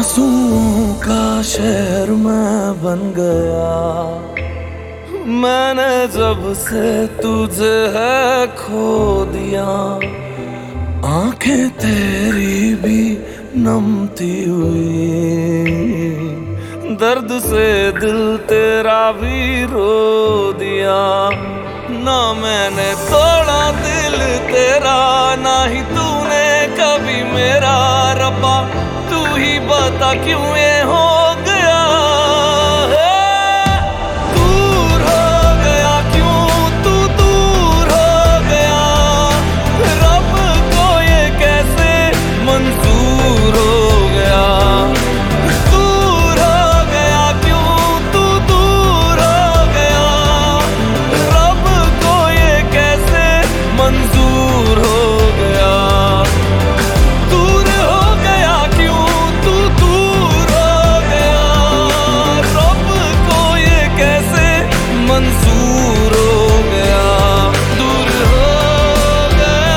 आंसुओं का शहर मैं बन गया। मैंने जब से तुझे है खो दिया, आंखें तेरी भी नमती हुई, दर्द से दिल तेरा भी रो दिया। ना मैंने तोड़ा दिल तेरा, ना ही तूने कभी मेरा। रब्बा तू ही बता क्यों ये हो गया है? दूर हो गया क्यों तू, दूर हो गया। रब को ये कैसे मंजूर हो गया? दूर हो गया क्यों तू, दूर हो गया। रब को ये कैसे मंजूर हो गया? दूर हो गया क्यों तू, दूर हो गया। रब को ये कैसे मंजूर हो गया? दूर हो गया,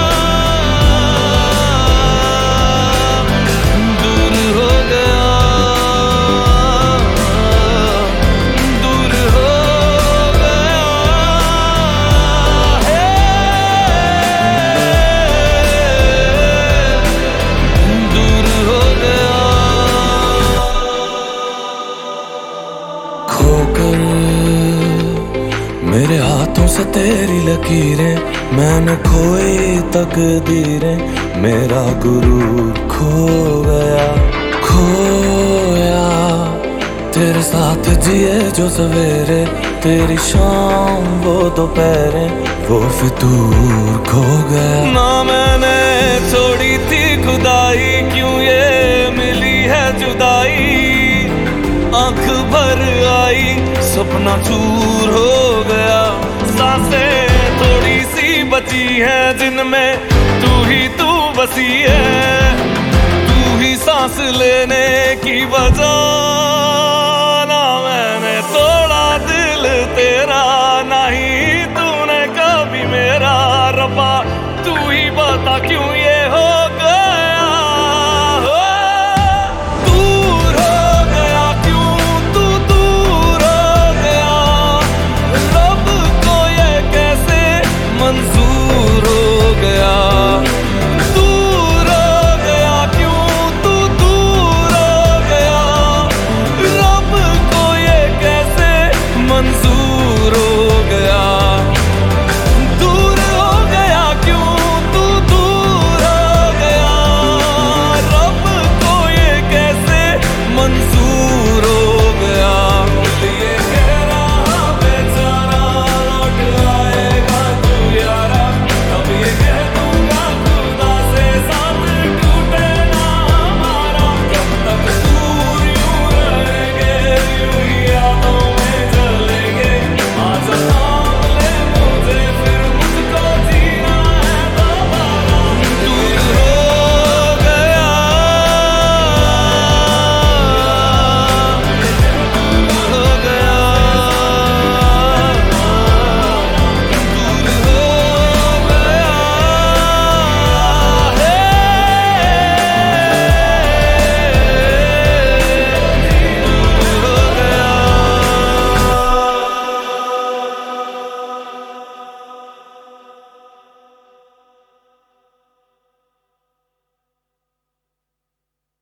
दूर हो गया, दूर हो गया है, दूर हो गया। खोकर मेरे हाथों से तेरी लकीरें, मैंने खोई तकदीरें। मेरा गुरु खो गया, खोया तेरे साथ जिए जो सवेरे। तेरी शाम वो दोपहरें, वो फितूर खो गया। ना मैंने छोड़ी थी खुदाई, क्यों ये मिली है जुदाई। आंख भर आई सपना चूर हो गया। सांसें थोड़ी सी बची है जिनमें तू बसी है। तू ही सांस लेने की वजह।